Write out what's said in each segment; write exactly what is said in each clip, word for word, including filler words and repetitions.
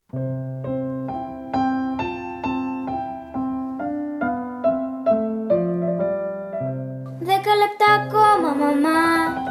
Δέκα λεπτά ακόμα, μαμά.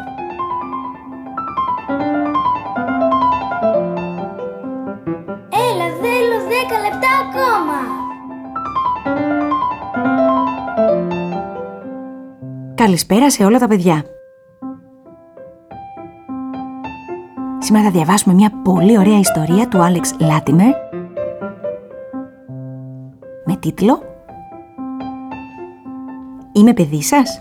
Έλα, θέλω δέκα λεπτά ακόμα. Καλησπέρα σε όλα τα παιδιά. Σήμερα θα διαβάσουμε μια πολύ ωραία ιστορία του Άλεξ Λάτιμερ με τίτλο «Είμαι παιδί σας».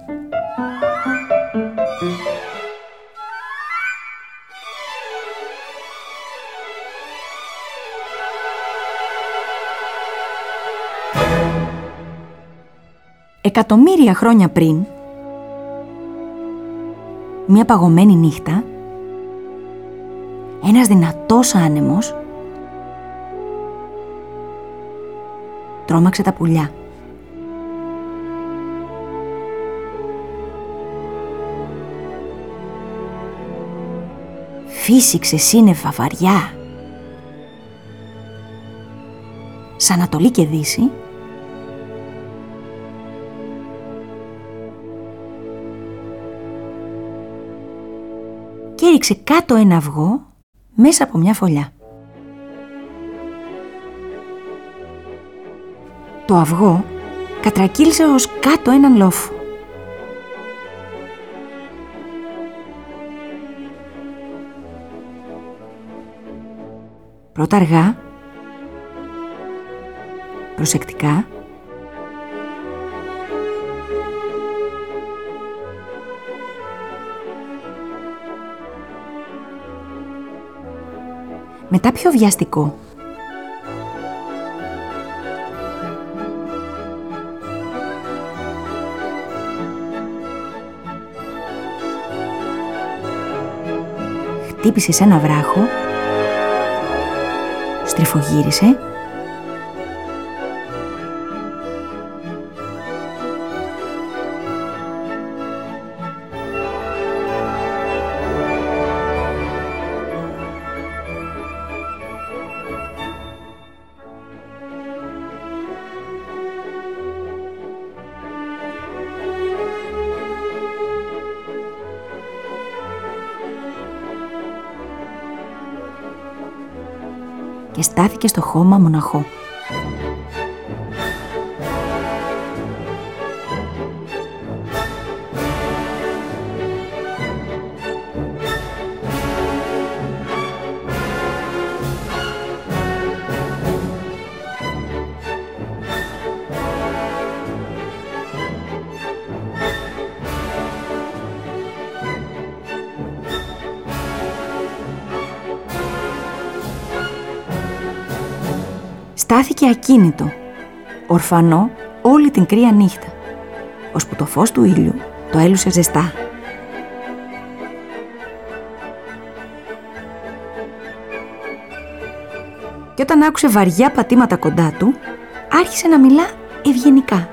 Εκατομμύρια χρόνια πριν, μια παγωμένη νύχτα, ένας δυνατός άνεμος τρόμαξε τα πουλιά. Φύσηξε σύννεφα βαριά σ' Ανατολή και Δύση και έριξε κάτω ένα αυγό μέσα από μια φωλιά. Το αυγό κατρακύλισε ως κάτω έναν λόφο. Πρώτα αργά, προσεκτικά, μετά πιο βιαστικό. Χτύπησε σε ένα βράχο, στριφογύρισε και στάθηκε στο χώμα μοναχό. Στάθηκε ακίνητο, ορφανό όλη την κρύα νύχτα, ώσπου το φως του ήλιου το έλουσε ζεστά. Και όταν άκουσε βαριά πατήματα κοντά του, άρχισε να μιλά ευγενικά.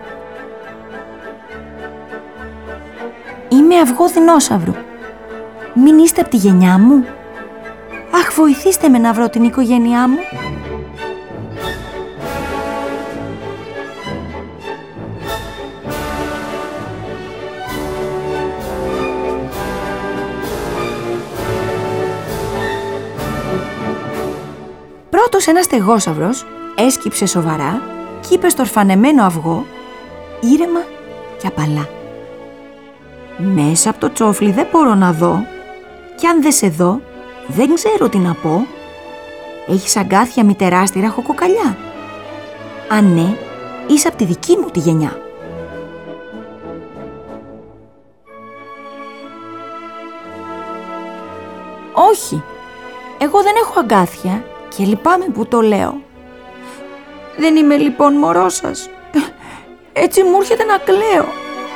«Είμαι αυγό δεινόσαυρου. Μην είστε από τη γενιά μου. Αχ, βοηθήστε με να βρω την οικογένειά μου». Πρώτος ένας στεγόσαυρος έσκυψε σοβαρά και είπε στο ορφανεμένο αυγό, ήρεμα και απαλά: «Μέσα από το τσόφλι δεν μπορώ να δω κι αν δεν σε δω δεν ξέρω τι να πω. Έχεις αγκάθια μη τεράστια ραχοκοκαλιά? Αν ναι, είσαι από τη δική μου τη γενιά». «Όχι, εγώ δεν έχω αγκάθια και λυπάμαι που το λέω. Δεν είμαι λοιπόν μωρό σας. Έτσι μου έρχεται να κλαίω».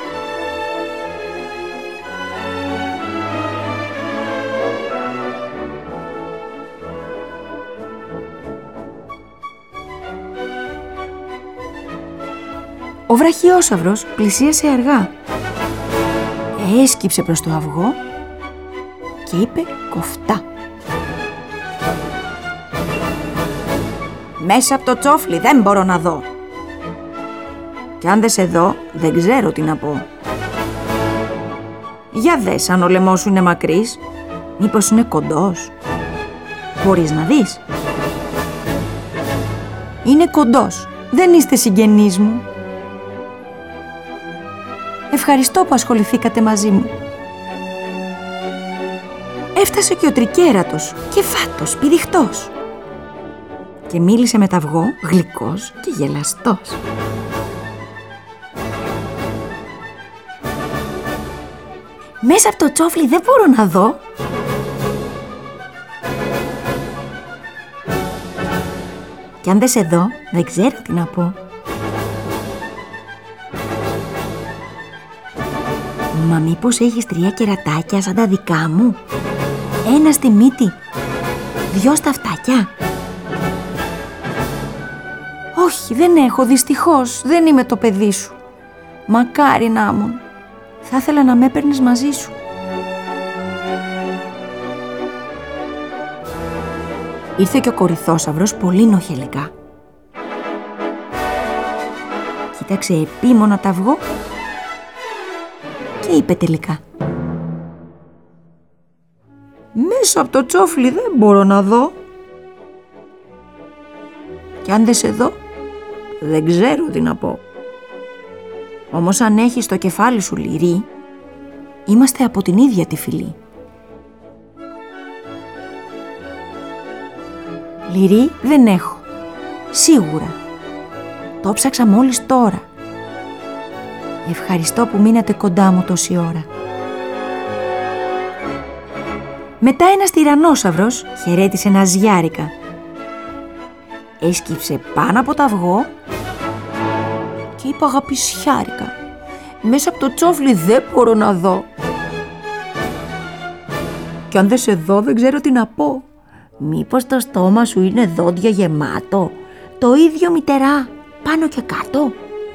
Ο βραχιόσαυρος πλησίασε αργά. Έσκυψε προς το αυγό και είπε κοφτά: Μέσα από το τσόφλι δεν μπορώ να δω. Κι αν δεν σε δω, δεν ξέρω τι να πω. Για δες αν ο λαιμός σου είναι μακρύς. Μήπως είναι κοντός. Μπορείς να δεις. Είναι κοντός. Δεν είστε συγγενείς μου. Ευχαριστώ που ασχοληθήκατε μαζί μου. Έφτασε και ο τρικέρατος και φάτος, πηδιχτός. Και μίλησε με το αυγό, γλυκός και γελαστός. Μέσα από το τσόφλι δεν μπορώ να δω. Κι αν δεν σε δω, δεν ξέρω τι να πω. Μα μήπως έχεις τρία κερατάκια σαν τα δικά μου? Ένα στη μύτη, δυο στα αυτάκια. Όχι, δεν έχω, δυστυχώς, δεν είμαι το παιδί σου. Μακάρι να ήμουν. Θα ήθελα να με έπαιρνες μαζί σου. Ήρθε και ο κορυθόσαυρος πολύ νοχελικά. Κοίταξε επίμονα το αυγό και είπε τελικά: μέσα από το τσόφλι δεν μπορώ να δω. Κι αν δεν σε δω, δεν ξέρω τι να πω. Όμως αν έχεις το κεφάλι σου λυρί, είμαστε από την ίδια τη φυλή. Λυρί δεν έχω, σίγουρα. Το ψάξα μόλις τώρα. Ευχαριστώ που μείνατε κοντά μου τόση ώρα. Μετά ένας τυραννόσαυρος χαιρέτησε ναζιάρικα. Έσκυψε πάνω από το αυγό και είπε αγαπησιάρικα: μέσα από το τσόφλι δεν μπορώ να δω. Κι αν δεν σε δω δεν ξέρω τι να πω. Μήπως το στόμα σου είναι δόντια γεμάτο, το ίδιο μητερά, πάνω και κάτω?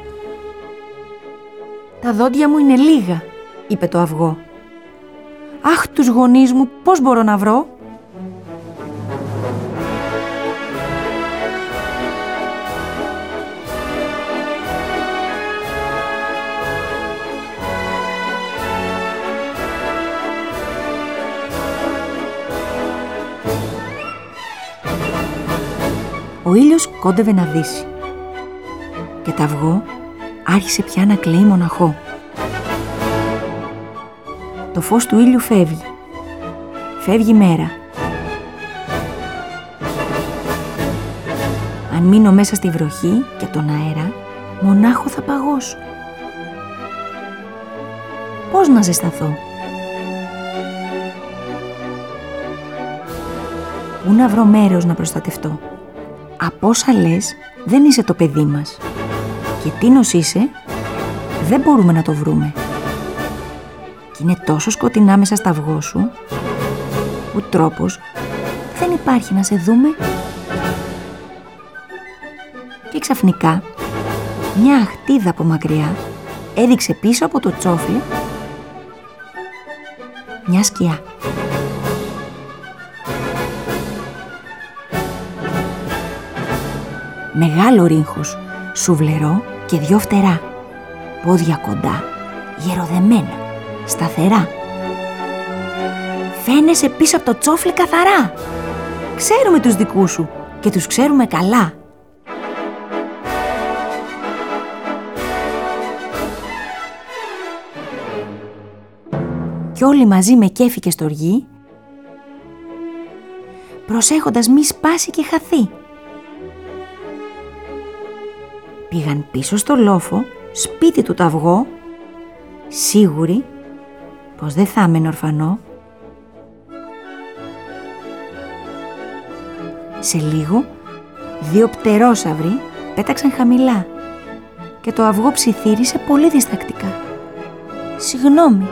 Τα δόντια μου είναι λίγα, είπε το αυγό. Αχ, τους γονείς μου πώς μπορώ να βρω? Ο ήλιος κόντευε να δύσει και το αυγό άρχισε πια να κλαίει μοναχό. Το φως του ήλιου φεύγει. Φεύγει η μέρα. Αν μείνω μέσα στη βροχή και τον αέρα, μονάχο θα παγώσω. Πώς να ζεσταθώ? Πού να βρω μέρος να προστατευτώ? Από όσα λες, δεν είσαι το παιδί μας. Και τίνος είσαι, δεν μπορούμε να το βρούμε. Και είναι τόσο σκοτεινά μέσα στα αυγό σου, που τρόπος δεν υπάρχει να σε δούμε. Και ξαφνικά, μια αχτίδα από μακριά έδειξε πίσω από το τσόφλι μια σκιά. Μεγάλο ρίγχος, σουβλερό και δυο φτερά, πόδια κοντά, γεροδεμένα, σταθερά. Φαίνεσαι πίσω από το τσόφλι καθαρά. Ξέρουμε τους δικούς σου και τους ξέρουμε καλά. Κι όλοι μαζί με κέφι και στοργή, προσέχοντας μη σπάσει και χαθεί. Πήγαν πίσω στο λόφο, σπίτι του το αυγό, σίγουροι πως δεν θα έμενε ορφανό. Σε λίγο, δύο πτερόσαυροι πέταξαν χαμηλά και το αυγό ψιθύρισε πολύ διστακτικά. «Συγγνώμη,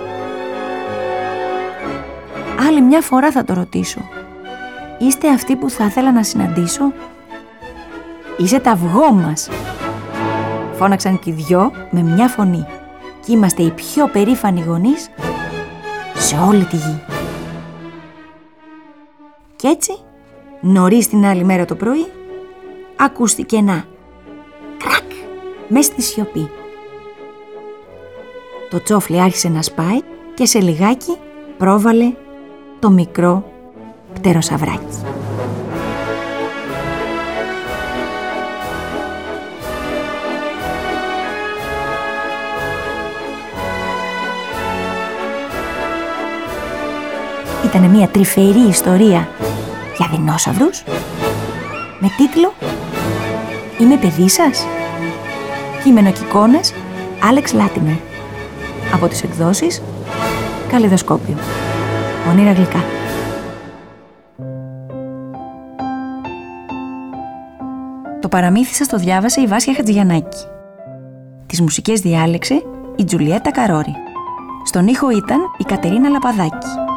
άλλη μια φορά θα το ρωτήσω. Είστε αυτοί που θα ήθελα να συναντήσω?» «Είσαι το αυγό μας», φώναξαν και οι δυο με μια φωνή. «Και είμαστε οι πιο περήφανοι γονείς σε όλη τη γη». Κι έτσι, νωρίς την άλλη μέρα το πρωί, ακούστηκε ένα κρακ μες στη σιωπή. Το τσόφλι άρχισε να σπάει και σε λιγάκι πρόβαλε το μικρό πτεροσαυράκι. Ήτανε μια τρυφερή ιστορία για δεινόσαυρους με τίτλο «Είμαι παιδί σας». Κείμενο και εικόνες Άλεξ Λάτιμερ. Από τις εκδόσεις Καλλιδοσκόπιο. Ονείρα γλυκά. Το παραμύθι σας το διάβασε η Βάσια Χατζηγιαννάκη. Τις μουσικές διάλεξε η Τζουλιέτα Καρόρη. Στον ήχο ήταν η Κατερίνα Λαπαδάκη.